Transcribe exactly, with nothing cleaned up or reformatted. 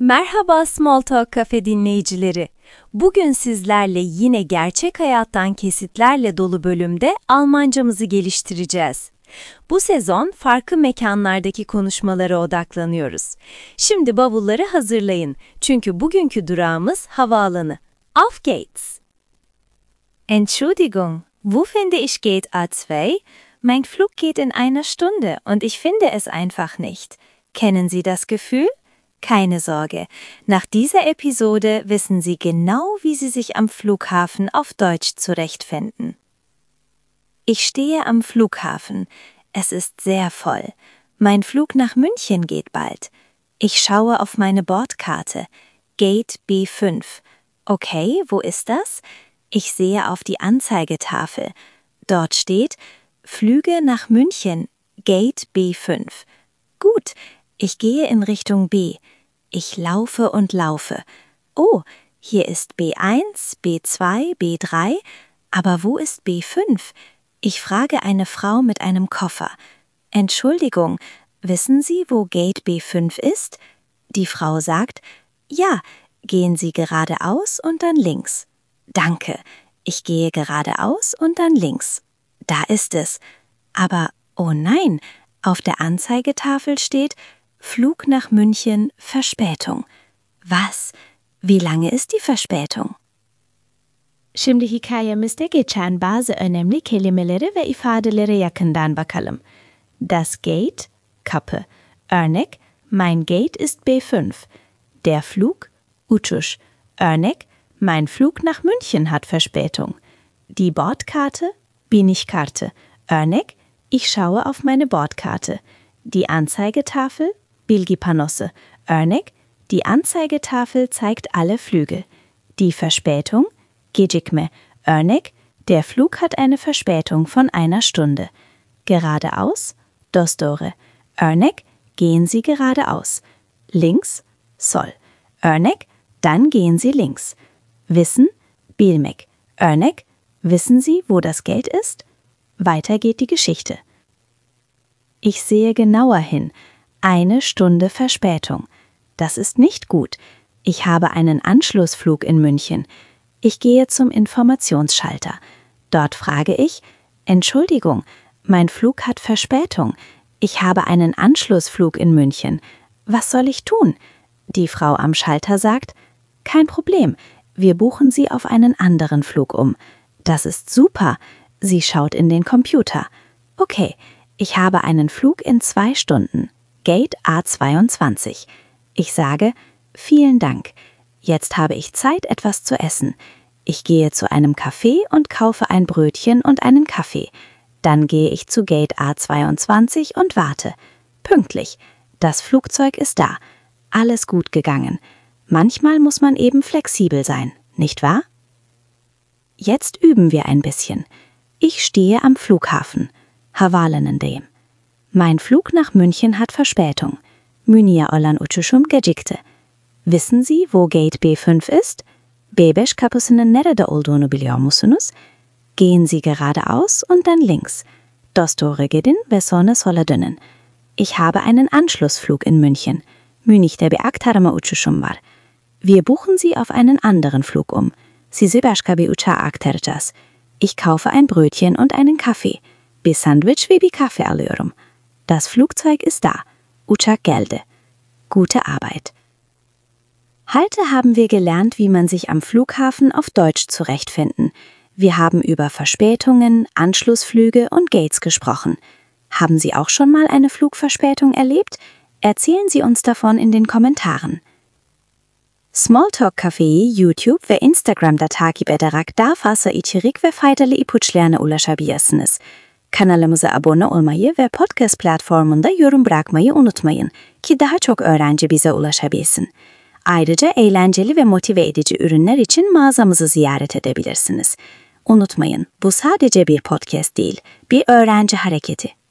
Merhaba Smalltalk Cafe dinleyicileri. Bugün sizlerle yine gerçek hayattan kesitlerle dolu bölümde Almancamızı geliştireceğiz. Bu sezon farklı mekanlardaki konuşmalara odaklanıyoruz. Şimdi bavulları hazırlayın çünkü bugünkü durağımız havaalanı. Auf geht's! Entschuldigung, wo finde ich Gate A zwei? Mein Flug geht in einer Stunde und ich finde es einfach nicht. Kennen Sie das Gefühl? Keine Sorge, nach dieser Episode wissen Sie genau, wie Sie sich am Flughafen auf Deutsch zurechtfinden. Ich stehe am Flughafen. Es ist sehr voll. Mein Flug nach München geht bald. Ich schaue auf meine Bordkarte. Gate B fünf. Okay, wo ist das? Ich sehe auf die Anzeigetafel. Dort steht Flüge nach München, Gate B fünf. Gut, ich gehe in Richtung B. Ich laufe und laufe. Oh, hier ist B eins, B zwei, B drei. Aber wo ist B fünf? Ich frage eine Frau mit einem Koffer. Entschuldigung, wissen Sie, wo Gate B fünf ist? Die Frau sagt, ja, gehen Sie geradeaus und dann links. Danke, ich gehe geradeaus und dann links. Da ist es. Aber, oh nein, auf der Anzeigetafel steht Flug nach München, Verspätung. Was? Wie lange ist die Verspätung? Şimdi hikayemizde geçen bazı önemli kelimeleri ve ifadelere yakından bakalım. Das Gate, kapı. Örnek, mein Gate ist B fünf. Der Flug, uçuş. Örnek, mein Flug nach München hat Verspätung. Die Bordkarte, Binikarte. Örnek, ich schaue auf meine Bordkarte. Die Anzeigetafel, Bilgipanosse. Örnek, die Anzeigetafel zeigt alle Flüge. Die Verspätung, gecikme. Örnek, der Flug hat eine Verspätung von einer Stunde. Geradeaus, dostore. Örnek, gehen Sie geradeaus. Links, sol. Örnek, dann gehen Sie links. Wissen, bilmek. Örnek, wissen Sie, wo das Geld ist? Weiter geht die Geschichte. Ich sehe genauer hin. Eine Stunde Verspätung. Das ist nicht gut. Ich habe einen Anschlussflug in München. Ich gehe zum Informationsschalter. Dort frage ich, Entschuldigung, mein Flug hat Verspätung. Ich habe einen Anschlussflug in München. Was soll ich tun? Die Frau am Schalter sagt, kein Problem, wir buchen Sie auf einen anderen Flug um. Das ist super. Sie schaut in den Computer. Okay, ich habe einen Flug in zwei Stunden. Gate A zweiundzwanzig. Ich sage, vielen Dank. Jetzt habe ich Zeit, etwas zu essen. Ich gehe zu einem Café und kaufe ein Brötchen und einen Kaffee. Dann gehe ich zu Gate A zweiundzwanzig und warte. Pünktlich. Das Flugzeug ist da. Alles gut gegangen. Manchmal muss man eben flexibel sein, nicht wahr? Jetzt üben wir ein bisschen. Ich stehe am Flughafen. Havaalanındayım. Mein Flug nach München hat Verspätung. Münih'e olan uçuşum gecikti. Wissen Sie, wo Gate B fünf ist? B beş kapısının nerede olduğunu biliyor musunuz? Gehen Sie geradeaus und dann links. Dostore gidin ve sonra sola dönün. Ich habe einen Anschlussflug in München. Münih'te bir aktarma uçuşum var. Wir buchen Sie auf einen anderen Flug um. Sizi başka bir uçağa aktaracağız. Ich kaufe ein Brötchen und einen Kaffee. Bir sandviç ve bir kahve alıyorum. Das Flugzeug ist da. Uçak geldi. Gute Arbeit. Heute haben wir gelernt, wie man sich am Flughafen auf Deutsch zurechtfinden. Wir haben über Verspätungen, Anschlussflüge und Gates gesprochen. Haben Sie auch schon mal eine Flugverspätung erlebt? Erzählen Sie uns davon in den Kommentaren. Smalltalk Cafe'yi YouTube ve Instagram'da takip ederek daha fazla içerik ve faydalı ipuçlarına ulaşabilirsiniz. Kanalımıza abone olmayı ve podcast platformunda yorum bırakmayı unutmayın ki daha çok öğrenci bize ulaşabilsin. Ayrıca eğlenceli ve motive edici ürünler için mağazamızı ziyaret edebilirsiniz. Unutmayın, bu sadece bir podcast değil, bir öğrenci hareketi.